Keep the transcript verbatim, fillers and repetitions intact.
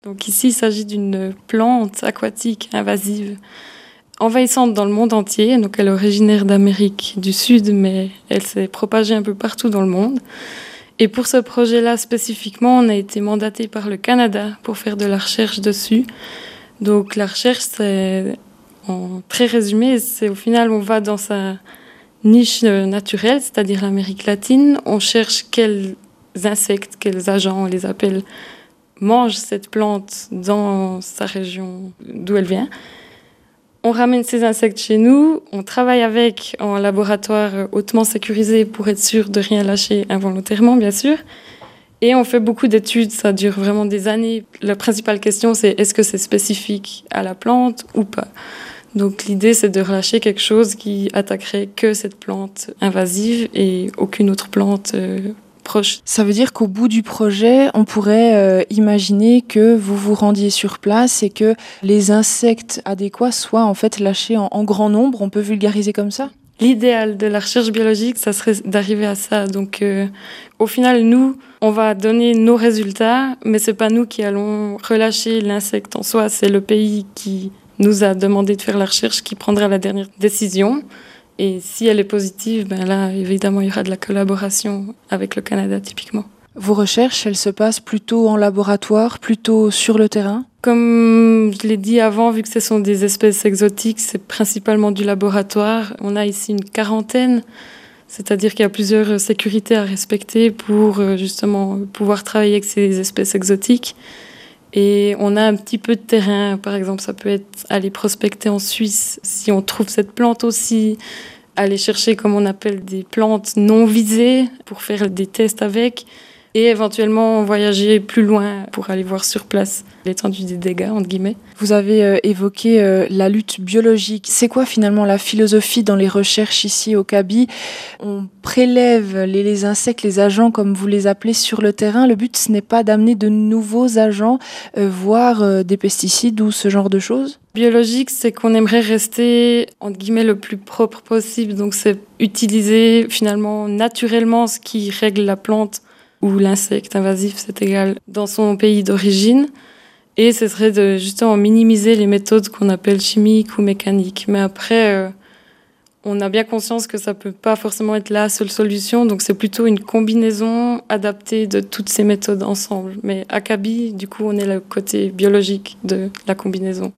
Donc ici, il s'agit d'une plante aquatique invasive envahissante dans le monde entier. Donc elle est originaire d'Amérique du Sud, mais elle s'est propagée un peu partout dans le monde. Et pour ce projet-là spécifiquement, on a été mandaté par le Canada pour faire de la recherche dessus. Donc la recherche, c'est, en très résumé, c'est au final, on va dans sa niche naturelle, c'est-à-dire l'Amérique latine. On cherche quels insectes, quels agents, on les appelle, mangent cette plante dans sa région d'où elle vient. On ramène ces insectes chez nous, on travaille avec en laboratoire hautement sécurisé pour être sûr de rien lâcher involontairement, bien sûr. Et on fait beaucoup d'études, ça dure vraiment des années. La principale question, c'est est-ce que c'est spécifique à la plante ou pas ? Donc l'idée, c'est de relâcher quelque chose qui attaquerait que cette plante invasive et aucune autre plante euh, proche. Ça veut dire qu'au bout du projet, on pourrait euh, imaginer que vous vous rendiez sur place et que les insectes adéquats soient en fait lâchés en, en grand nombre. On peut vulgariser comme ça ? L'idéal de la recherche biologique, ça serait d'arriver à ça. Donc, euh, au final, nous, on va donner nos résultats, mais c'est pas nous qui allons relâcher l'insecte en soi. C'est le pays qui nous a demandé de faire la recherche qui prendra la dernière décision. Et si elle est positive, ben là, évidemment, il y aura de la collaboration avec le Canada, typiquement. Vos recherches, elles se passent plutôt en laboratoire, plutôt sur le terrain ? Comme je l'ai dit avant, vu que ce sont des espèces exotiques, c'est principalement du laboratoire. On a ici une quarantaine, c'est-à-dire qu'il y a plusieurs sécurités à respecter pour justement pouvoir travailler avec ces espèces exotiques. Et on a un petit peu de terrain, par exemple, ça peut être aller prospecter en Suisse si on trouve cette plante aussi, aller chercher, comme on appelle, des plantes non visées pour faire des tests avec, et éventuellement voyager plus loin pour aller voir sur place l'étendue des dégâts, entre guillemets. Vous avez euh, évoqué euh, la lutte biologique. C'est quoi finalement la philosophie dans les recherches ici au Kaby ? On prélève les, les insectes, les agents comme vous les appelez sur le terrain. Le but, ce n'est pas d'amener de nouveaux agents, euh, voire euh, des pesticides ou ce genre de choses ? Biologique, c'est qu'on aimerait rester, entre guillemets, le plus propre possible. Donc c'est utiliser finalement naturellement ce qui règle la plante ou l'insecte invasif, c'est égal, dans son pays d'origine. Et ce serait de justement minimiser les méthodes qu'on appelle chimiques ou mécaniques. Mais après, euh, on a bien conscience que ça peut pas forcément être la seule solution. Donc c'est plutôt une combinaison adaptée de toutes ces méthodes ensemble. Mais à Kaby, du coup, on est le côté biologique de la combinaison.